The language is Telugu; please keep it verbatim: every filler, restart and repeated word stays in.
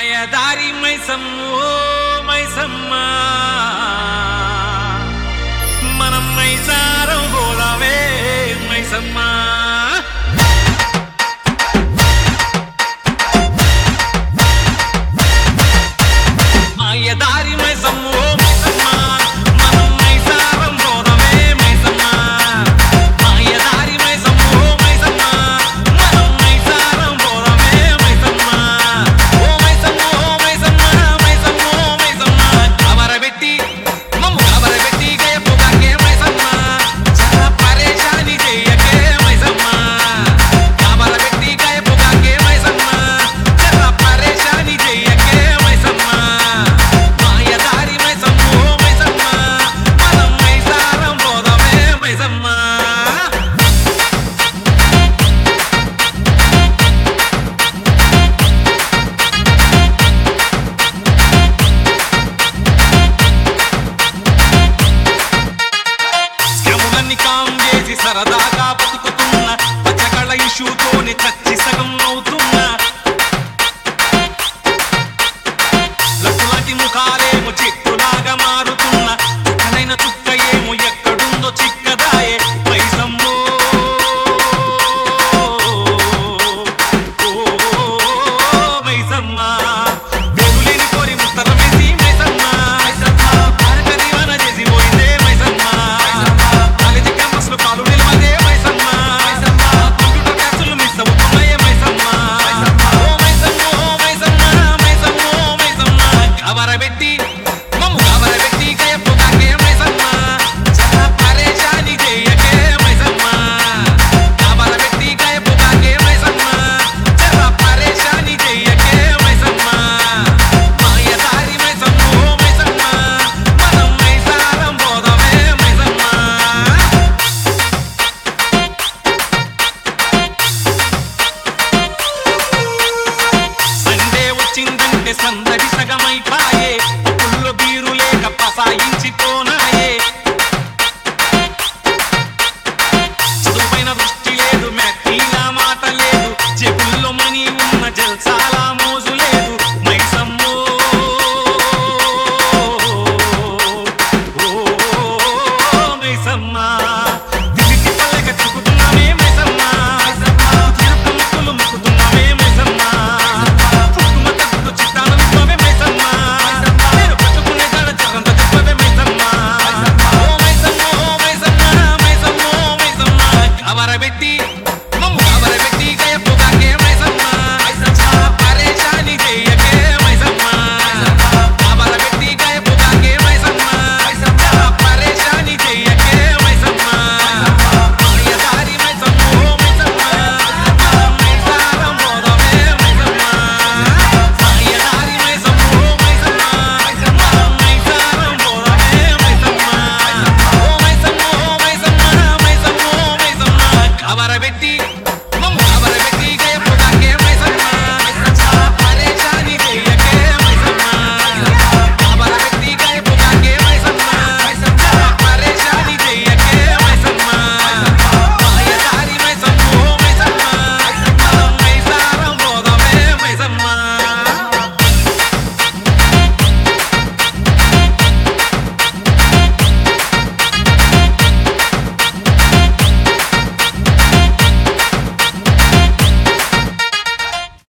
మాయదారి మైసమ్మో మైసమ్మ మనం మైసారం పోదామే మైసమ్మ మాయదారి మైసమ్మో మైసమ్మ మనం మైసారం పోదామే మైసమ్మ మాయదారి మైసమ్మో మైసమ్మ మనం మైసారం పోదామే మైసమ్మ ఓ మైసమ్మో మైసమ్మ మైసమ్మో మైసమ్మ కబరబెట్టి మమ్ము కబరబెట్టి గయపుగాకే మైసమ్మ చాలా పరేషాని చేయకే మైసమ్మ కబరబెట్టి గయపుగాకే మైసమ్మ చాలా పరేషాని చేయకే మైసమ్మ మాయదారి మైసమ్మో మైసమ్మ మనం మైసారం పోదామే మైసమ్మ శ్రమలన్నీ కాం చేసి సరదాగా బతుకుతున్న పచ్చకళ్ళ ఇష్యూతోని చచ్చి సగం అవుతున్నా లక్కులాంటి ముఖాలేమో చెట్టులాగా మారుతున్న చుక్కనైన చుక్క ఏమో ఎక్కడుందో చిక్కదాయే మైసమ్మో ఓ మైసమ్మ వెలులేని కోరి ముత్తర వేసి మైసమ్మ భారత దీవాన చేసి పోయిందే మైసమ్మ కాలేజీ క్యాంపస్ లో కాలు నిలవదే మైసమ్మ కంప్యూటర్ క్లాసులు మిస్ అవుతున్నాయే మైసమ్మ ఓ మైసమ్మో మైసమ్మ మైసమ్మో మైసమ్మ కబరబెట్టి మమ్ము కబరబెట్టి గయపుగాకే మైసమ్మ చాలా పరేషాని చేయకే మైసమ్మ కబరబెట్టి గయపుగాకే మైసమ్మ చాలా పరేషాని చేయకే మైసమ్మ మాయదారి మైసమ్మో మైసమ్మ మనం మైసారం పోదామే మైసమ్మ సండే వచ్చిందంటే సంద